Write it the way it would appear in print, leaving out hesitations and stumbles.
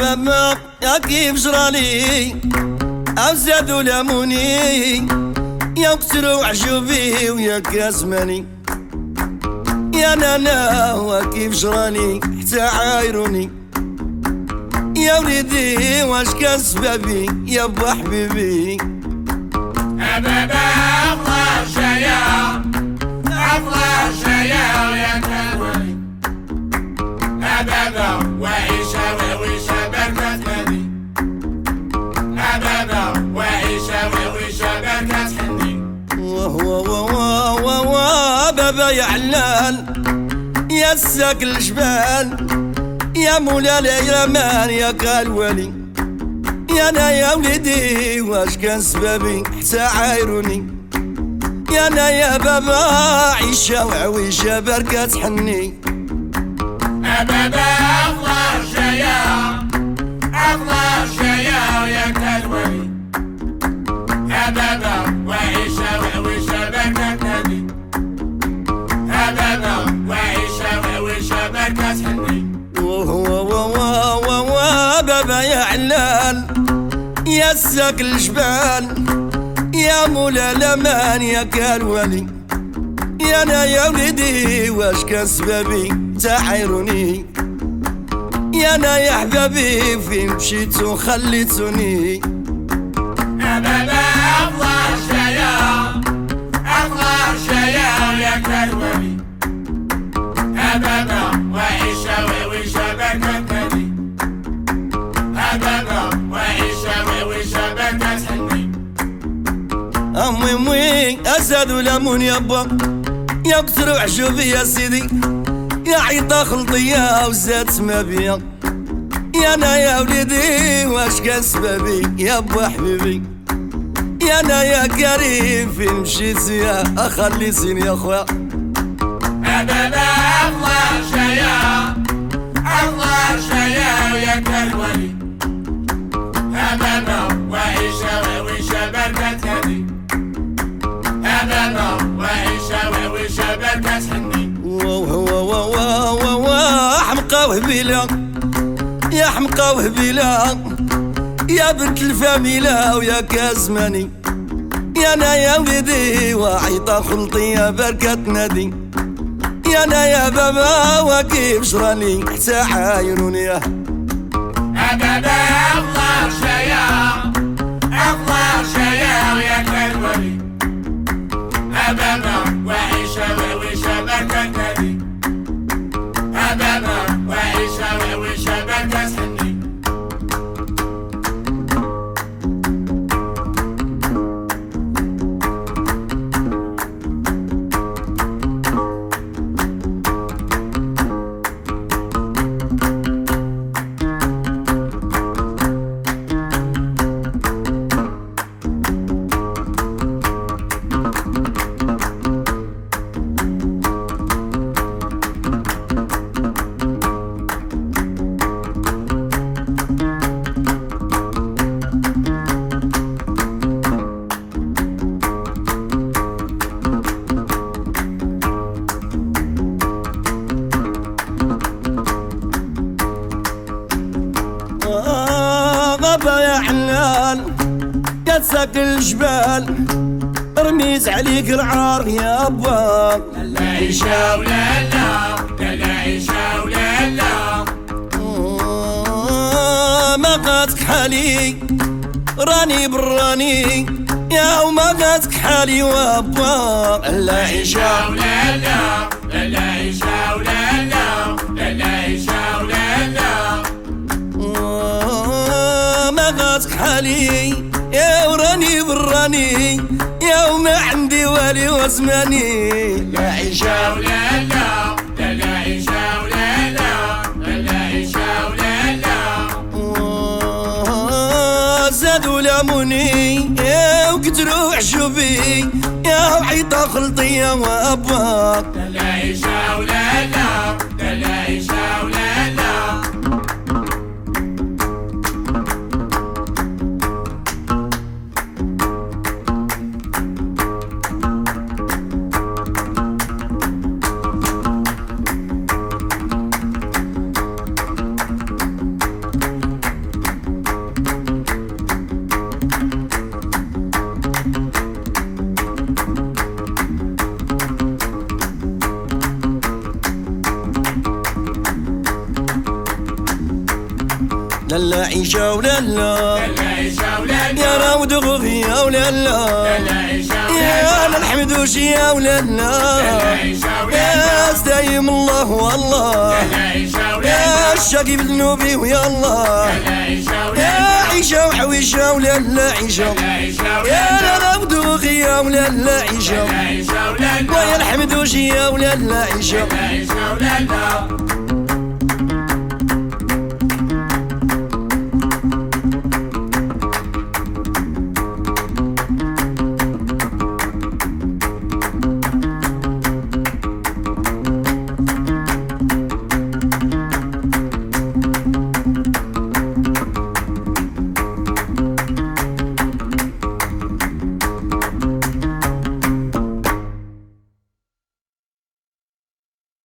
بابا يا كيف جرالي أو زادوا لاموني يا كسروا عجوبي ويا كازماني يا نانا وكيف جرالي حتى عايروني يا وليدي واش كان سبابي يا با حبيبي بابا الله شايا الله شايا يا كالولي بابا وعيشة وعيشة بركة نادي بابا وعيشة وعيشة بركة حني بابا يا علال يا ساق الجبال يا مولا اليمان يا كالولي يا انا يا وليدي واش كان سبابي حتى عايروني يا انا يا بابا عيشة وعويشة بركة تحني بابا الله شايا الله شايا يا كالولي بابا وعيشة وعويشة بركة نادي بابا وعيشة وعويشة بركة حني بابا يا علال يا ساق الجبال يا مولا الامان يا كالولي يا انا يا وليدي واش كان سبابي تعايروني يا انا يا حبابي فين مشيتو خليتوني بابا الله شايا الله شايا يا كالولي بابا وعيشة وعويشة بركة نادي بابا وعيشة وعويشة بركة حني امي اسد لامون يابا يا كسروا عجوبي يا سيدي يا عيطة خلطية وزاد ما بيا يا انا يا وليدي واش كان سبابي يا با حبيبي يا انا يا كريم فين مشيت يا خليتيني يا خويا بابا الله شايا الله شايا يا كالولي بابا وعيشة وعويشة بركة نادي بابا وعيشة وعويشة بركة حني حمقى وهبيلة يا حمقى وهبيلة يا بنت الفاميلة ويا كازماني يا انا يا وليدي وعيطة خلطية بركة نادي يا انا يا بابا وكيف جرالي حتى عايروني بابا الله شايا الله شايا يا كالولي بابا وعيشة وعويشة بركة نادي بابا وعيشة وعويشة بركة حني بابا يا حلال يا ساق الجبال رميت عليك العار يا با لا عيشة ولا لا لا عيشة ولا لا ما قاتك حالي راني براني يا وما قاتك حالي وابا لا عيشة ولا لا لا عيشة ولا لا لا عيشة ولا لا ما قاتك حالي يا وراني براني يا وما عندي والي وزماني لا عيشة ولا لا لا عيشة ولا لا لا عيشة ولا لا زادوا لاموني يا وكتروا عجوبي يا وعيطة خلطية وابا لا عيشة ولا لا لا عيشة ولا لا لا لا عيشة ولا لا يا راود غوغي يا ولا لا يا الحمد وشي يا ولا لا يا استايم الله والله يا الشقي بذنوبي ويا الله يا عيشة وحويشة ولا لا عيشة يا راود غوغي يا ولا لا عيشة ويا الحمد وشي يا ولا لا عيشة